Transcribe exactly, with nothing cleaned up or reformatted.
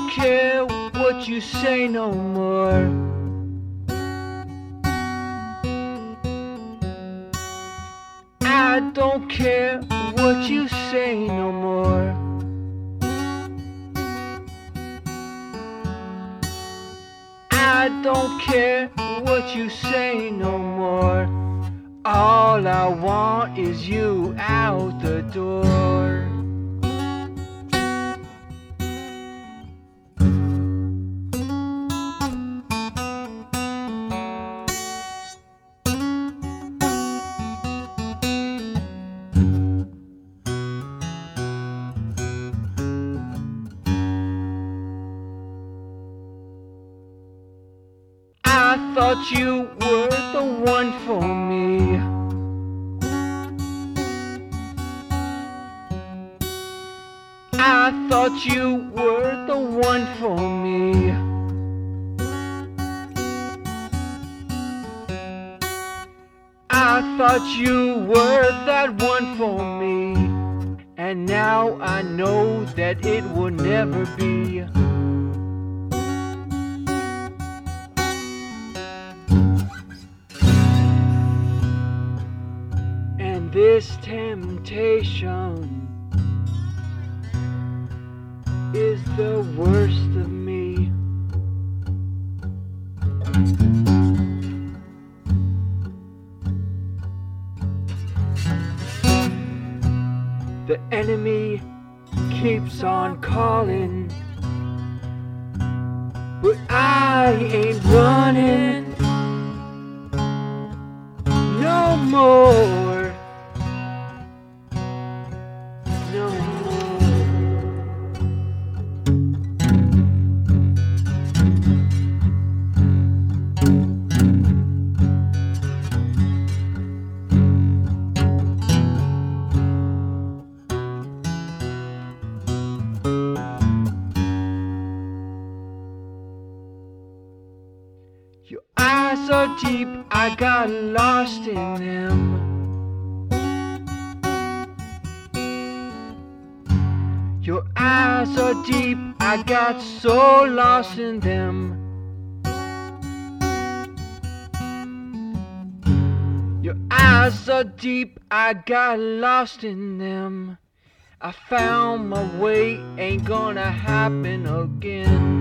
care what you say no more. I don't care what you say no more. I don't care what you say no more. All I want is you out the door. I thought you were the one for me. I thought you were the one for me. I thought you were that one for me. And now I know that it will never be. And this temptation is the worst of me. The enemy keeps on calling, but I ain't running no more. No more. Your eyes are deep, I got lost in them. Your eyes are deep, I got so lost in them. Your eyes are deep, I got lost in them. I found my way, ain't gonna happen again.